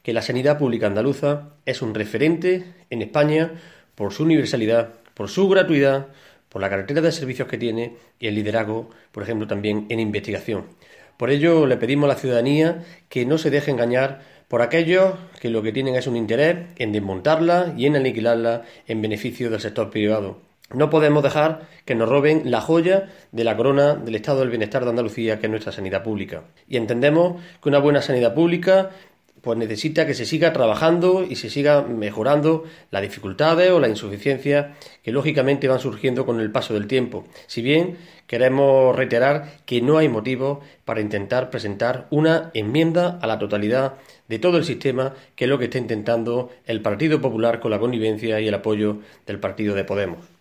que la sanidad pública andaluza es un referente en España por su universalidad, por su gratuidad, por la cartera de servicios que tiene y el liderazgo, por ejemplo, también en investigación. Por ello, le pedimos a la ciudadanía que no se deje engañar por aquellos que lo que tienen es un interés en desmontarla y en aniquilarla en beneficio del sector privado. No podemos dejar que nos roben la joya de la corona del estado del bienestar de Andalucía, que es nuestra sanidad pública. Y entendemos que una buena sanidad pública pues necesita que se siga trabajando y se siga mejorando las dificultades o las insuficiencias que lógicamente van surgiendo con el paso del tiempo. Si bien queremos reiterar que no hay motivo para intentar presentar una enmienda a la totalidad de todo el sistema, que es lo que está intentando el Partido Popular con la connivencia y el apoyo del partido de Podemos.